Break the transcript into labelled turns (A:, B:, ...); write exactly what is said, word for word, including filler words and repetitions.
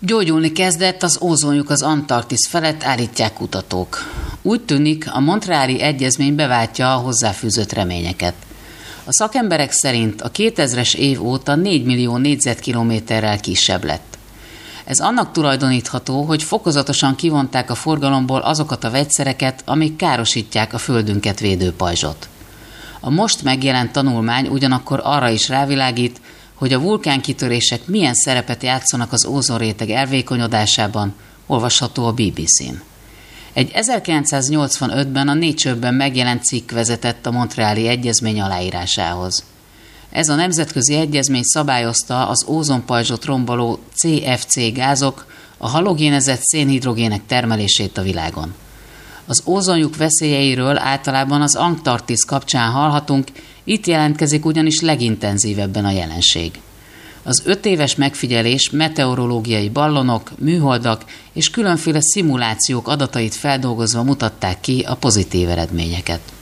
A: Gyógyulni kezdett az ózonjuk az Antarktisz felett, állítják kutatók. Úgy tűnik, a Montreali egyezmény beváltja a hozzáfűzött reményeket. A szakemberek szerint a kétezres év óta négy millió négyzetkilométerrel kisebb lett. Ez annak tulajdonítható, hogy fokozatosan kivonták a forgalomból azokat a vegyszereket, amik károsítják a földünket védő pajzsot. A most megjelent tanulmány ugyanakkor arra is rávilágít, hogy a vulkánkitörések milyen szerepet játszanak az ózonréteg elvékonyodásában, olvasható a bé bé cén. Egy ezerkilencszáznyolcvanötben a Nature-ben megjelent cikk vezetett a Montreali Egyezmény aláírásához. Ez a nemzetközi egyezmény szabályozta az ózonpajzsot romboló cé ef cé gázok, a halogénezett szénhidrogének termelését a világon. Az ózonjuk veszélyeiről általában az Antarktisz kapcsán hallhatunk, itt jelentkezik ugyanis legintenzívebben a jelenség. Az öt éves megfigyelés meteorológiai ballonok, műholdak és különféle szimulációk adatait feldolgozva mutatták ki a pozitív eredményeket.